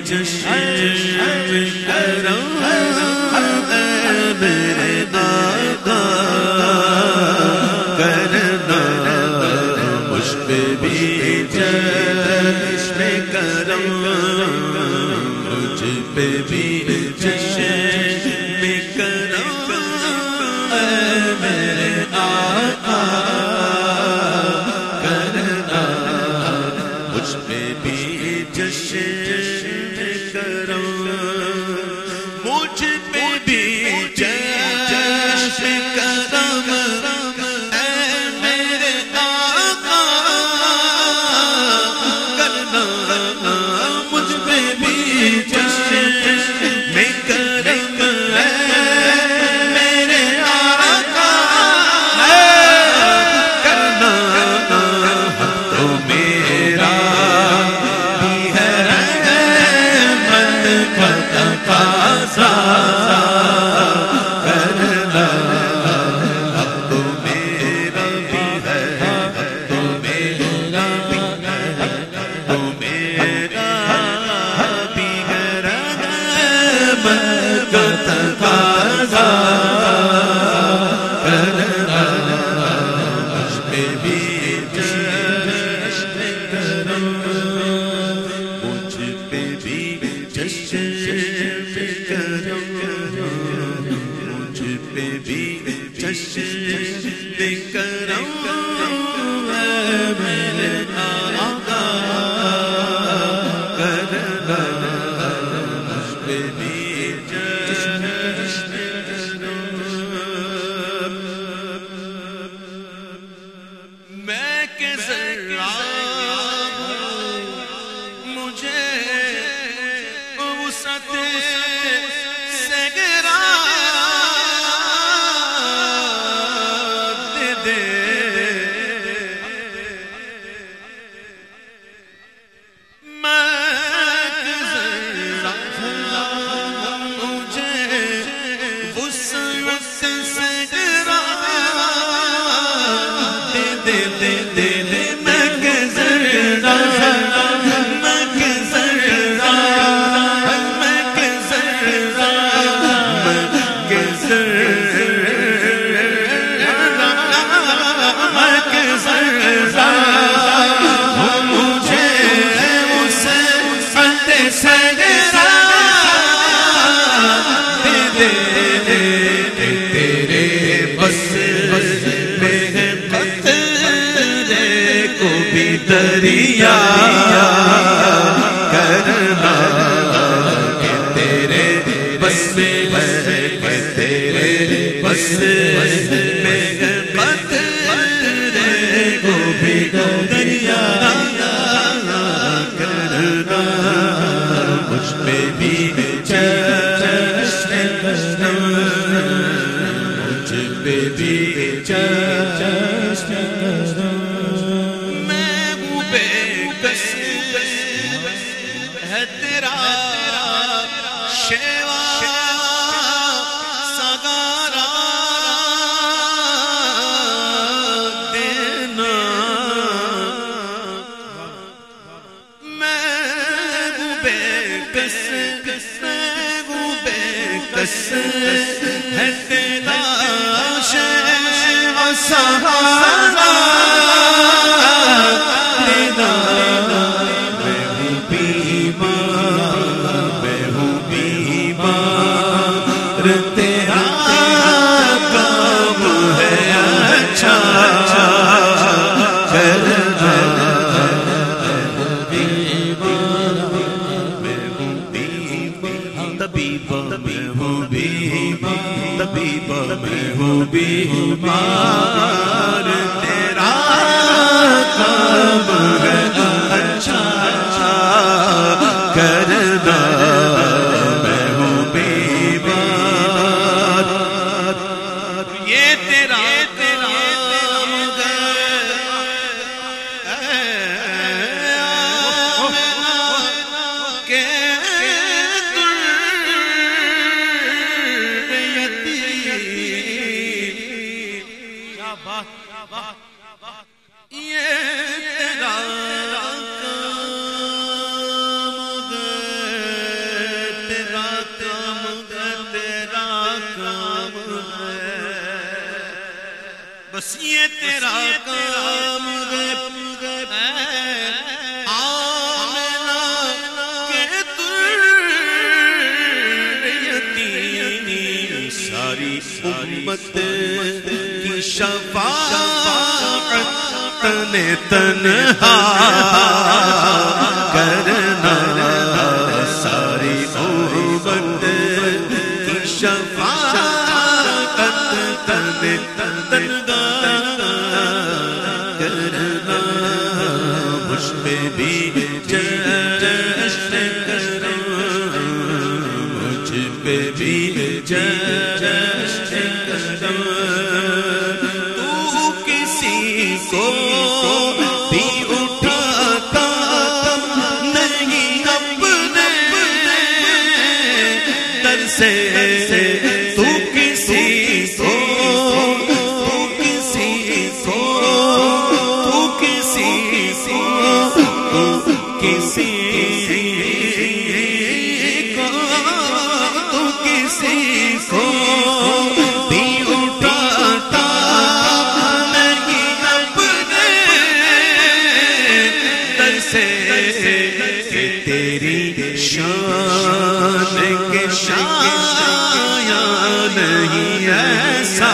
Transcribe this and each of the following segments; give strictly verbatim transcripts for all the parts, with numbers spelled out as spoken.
دریا کرنا کہ تیرے بس میں کہ تیرے بس میں قطرے کو بھی دریا کرنا مجھ پہ بھی چشم مجھ پہ بھی چشم ہے تیرا شیوا سگارا دینا میں ہوں بے کس میں ہوں بے کس ہے تیرا شیوا سگارا دینا تیرا کام ہے اچھا کرنا طبیب میں ہوں بیمار طبیب میں ہوں بیمار تیرا کام ہے اچھا کرنا بس یہ تیرا کام ہے آمنہ کے تریتی ساری امت کی شفاعت تن تنہا کرنا ساری امت کی شفاعت تن تنہا کرنا مجھ پہ بھی جشن کرو مجھ پہ بھی جشن کرو تو کسی کو بھی اٹھاتا نہیں اپنے در سے تو کسی کو تو کسی کو تو کسی کو تو کسی کو تو کسی کو بھی اٹھاتا کہ تیری شان کے شایا نہیں ایسا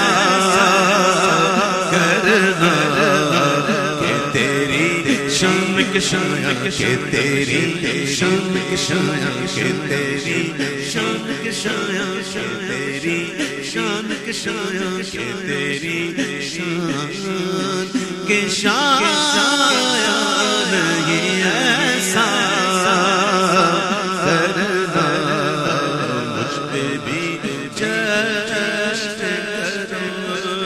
کرنا کہ تیری شان کے شایا کہ تیری شان کے شایا کہ تیری شان کے شایا کہ تیری شان کے شایا کہ تیری شان کے شایا نہیں ایسا کرنا مجھ پہ بھی جشن کرو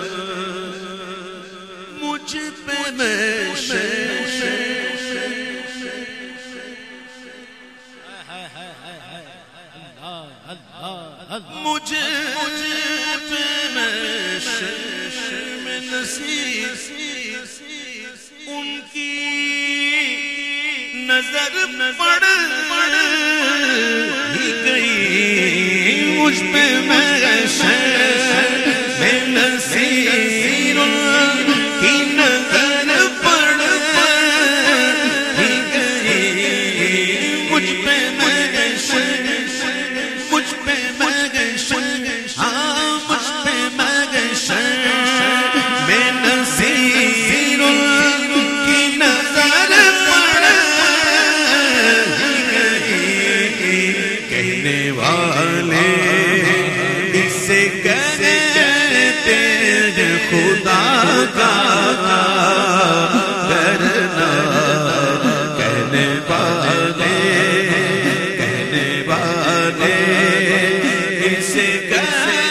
مجھ پہ میں مجھے پہ میں نصیب ان کی نظر پڑ ہی گئی مجھ پہ محشر میں نصیر کی نظر پڑ ہی گئی مجھ پہ محشر مجھ پہ محشر ہاں مجھ پہ محشر میں نصیر کی نظر پڑ کہنے والے اسے کہتے ہیں خدا کا کرنا کہنے والے کہنے والے اسے کہتے